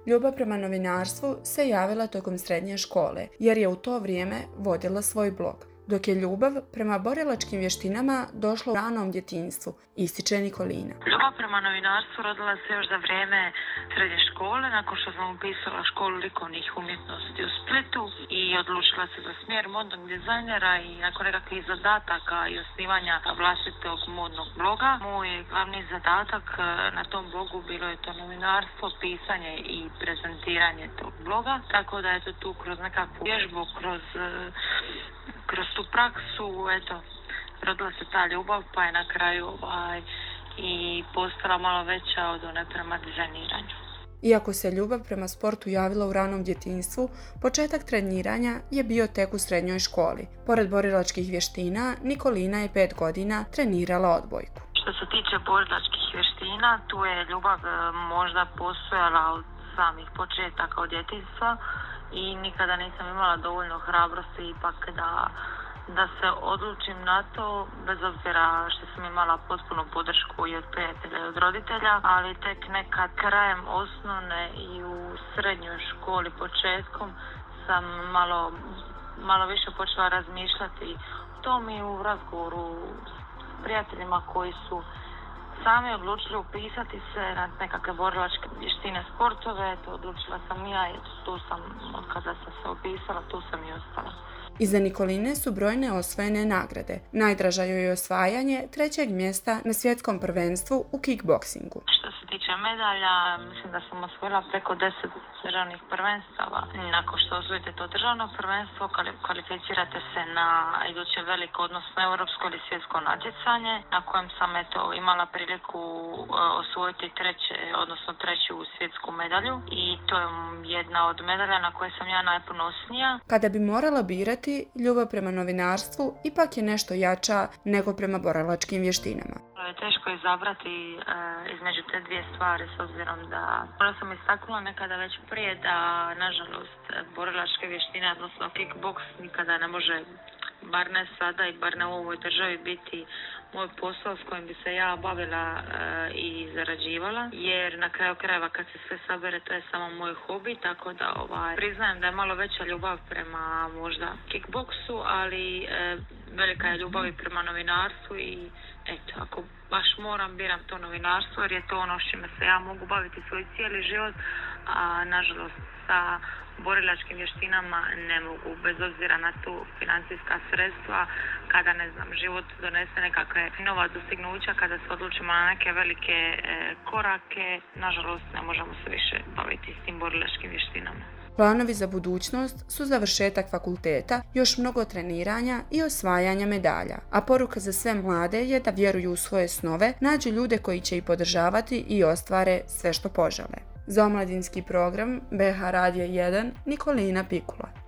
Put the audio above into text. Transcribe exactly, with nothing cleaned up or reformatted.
Ljubav prema novinarstvu se javila tokom srednje škole, jer je u to vrijeme vodila svoj blog, dok je ljubav prema borilačkim vještinama došla u ranom djetinjstvu, ističe Nikolina. Ljubav prema novinarstvu rodila se još za vrijeme srednje škole, nakon što sam upisala školu likovnih umjetnosti u Splitu i odlučila se za smjer modnog dizajnera i nakon nekakvih zadataka i osnivanja vlastitog modnog bloga. Moj glavni zadatak na tom blogu bilo je to novinarstvo, pisanje i prezentiranje tog bloga, tako da je to tu kroz nekakvu vježbu, kroz kroz tu praksu, eto, rodila se ta ljubav, pa je na kraju ovaj, i postala malo veća od one prema dizajniranju. Iako se ljubav prema sportu javila u ranom djetinjstvu, početak treniranja je bio tek u srednjoj školi. Pored borilačkih vještina, Nikolina je pet godina trenirala odbojku. Što se tiče borilačkih vještina, tu je ljubav možda postojala od samih početaka od djetinjstva i nikada nisam imala dovoljno hrabrosti ipak da, da se odlučim na to, bez obzira što sam imala potpunu podršku i od prijatelja i od roditelja, ali tek nekad krajem osnovne i u srednjoj školi početkom sam malo, malo više počela razmišljati o tom i u razgovoru s prijateljima koji su sami odlučili upisati se na nekakve borilačke vještine sportove, to odlučila sam ja i tu sam, od kada sam se upisala, tu sam i ostala. Iza Nikoline su brojne osvojene nagrade. Najdraža joj je osvajanje trećeg mjesta na svjetskom prvenstvu u kickboksingu. Što se tiče medalja, mislim da sam osvojila preko deset državnih prvenstava. Nakon što osvojite to državno prvenstvo, kvalificirate se na iduće veliko, odnosno europsko ili svjetsko natjecanje, na kojem sam eto imala priliku osvojiti treće, odnosno treću svjetsku medalju i to je jedna od medalja na koje sam ja najponosnija. Kada bi morala birati, ljubav prema novinarstvu ipak je nešto jača nego prema borilačkim vještinama. Je teško izabrati e, između te dvije stvari s obzirom da možda sam istaknula nekada već prije da nažalost borilačke vještine, odnosno kickboks nikada ne može, bar ne sada i bar ne u ovoj državi, biti moj posao s kojim bi se ja bavila e, i zarađivala, jer na kraju krajeva kad se sve sabere to je samo moj hobi, tako da ovaj, priznajem da je malo veća ljubav prema možda kickboksu, ali e, velika je ljubav i prema novinarstvu i eto, ako baš moram, biram to novinarstvo jer je to ono s čime se ja mogu baviti svoj cijeli život, a nažalost sa borilačkim vještinama ne mogu, bez obzira na tu financijska sredstva, kada ne znam, život donese nekakve nova dostignuća, kada se odlučimo na neke velike e, korake, nažalost ne možemo se više baviti s tim borilačkim vještinama. Planovi za budućnost su završetak fakulteta, još mnogo treniranja i osvajanja medalja, a poruka za sve mlade je da vjeruju u svoje snove, nađu ljude koji će ih podržavati i ostvare sve što požele. Za omladinski program B H Radija jedan, Nikolina Pikula.